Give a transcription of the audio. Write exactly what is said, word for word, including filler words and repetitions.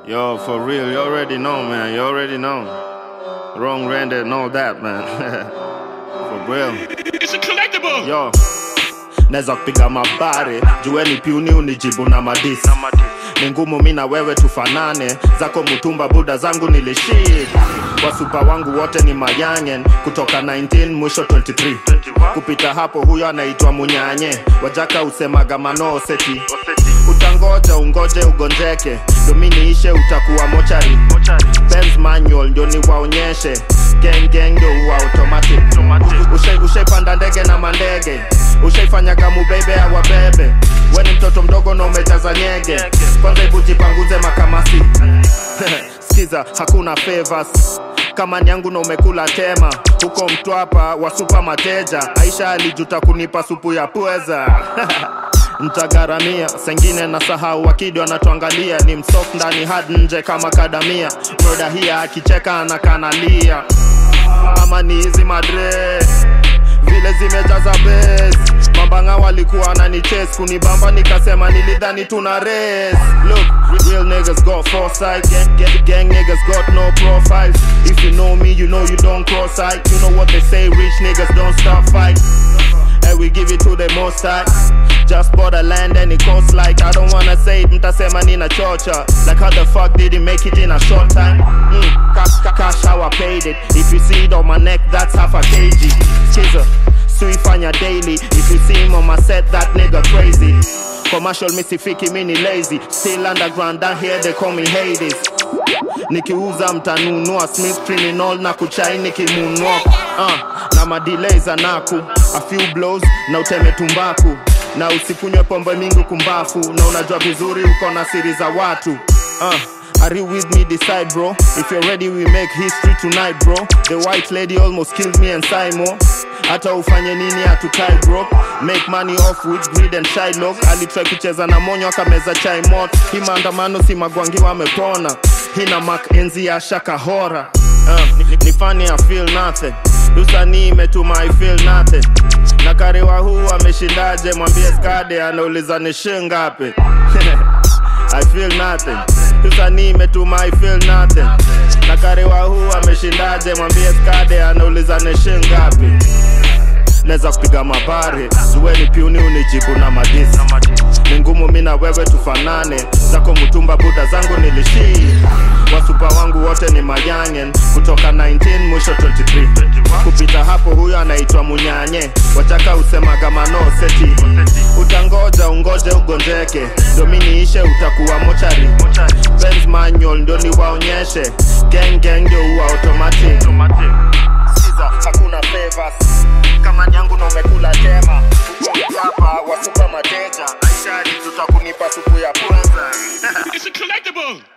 Yo, for real, you already know, man. You already know. Wrong render and all that, man. For real. It's a collectible. Yo, neza kupiga mabare, jueni piuni unijibu na madis. Ni ngumu mimi na wewe tufanane, zako mutumba buda zangu niliship. Wasupa wangu wote ni mayangen, kutoka nineteen mwisho twenty-three. Kupita hapo huyo anaitwa Munyanye, wajaka usemaga mano seti. Utangoja ungoje ugonjeke, domini ishe utakuwa mochari. Benz manual ndio ni waonyeshe, gang gang ndio uwa automatic. Ushai ushai panda ndege na mandege, ushai fanya kamu baby awa bebe. Weni mtoto mdogo na umejaza nyege, kwanza ibu jipanguze makamasi. Skiza hakuna favors, kama nyangu na umekula tema. Huko Mtwapa wa super mateja, Aisha alijuta kunipa supu ya pweza. Nitagaramia, sengine na sahau wakidi wanatuangalia. Ni msof ndani hadi nje kama kadamia. Mroda hiya akicheka anakanalia. Ama ni hizi madre, vile zimejaza base. Mambanga walikuwa wanani chase, kunibamba nikasema nilidhani tuna race. Look, real niggas got foresight, gang, gang, gang niggas got no profiles. If you know me, you know you don't cross sight. You know what they say, rich niggas don't stop fight. And we give it to the most high. Just bought a land and it costs like, I don't wanna say it, mtasema nina chocha. Like how the fuck did he make it in a short time? Mm, cash, cash, cash how I paid it. If you see it on my neck, that's half a kg. Skizzer, suifanya daily. If you see him on my set, that nigga crazy. Commercial misifiki mini lazy. Still underground down here they call me Hades. Nikiuza mtanunua Smith criminal na kuchai nikimunwalk. Uh, na madelays anaku, a few blows na uteme tumbaku. Na usikunywe pombe mingi kumbafu, na unajua vizuri uko na siri za watu. Uh, are you with me? Decide bro. If you're ready we make history tonight bro. The white lady almost killed me and Simo. Hata ufanye nini hatukai bro. Make money off with greed and Shylock. Alitry kucheza na monyo akameza chai mot. Hii maandamano si magwangi wamepona. Hina mak enzi ya shaka hora. Uh, ni funny I feel nothing. Usanii imetuma I feel nothing. Na karewa huu ameshindaje, mwambie skade anauliza ni shingapi. I feel nothing. Usanii imetuma I feel nothing. Na karewa huu ameshindaje, mwambie skade anauliza ni shingapi. Neza kupiga mabare, zuweni piuni unijibu na madis. Ni ngumu mimi na wewe tufanane, zako mutumba buda zangu nilishi. Wasupa wangu wote ni mayangen, kutoka nineteen mwisho twenty-three. Kupita hapo huyo anaitwa Munyanye, wachaka usemaga mano seti. Utangoja ungoje ugonjeke, domini ishe utakuwa mochari. Benz manual ndio ni waonyeshe, gang gang ndio uwa automatic. Siza hakuna favors, kama nyangu na umekula tema. Hapa wa super mateja, Aisha alijuta kunipa supu ya pweza. It's a collectible.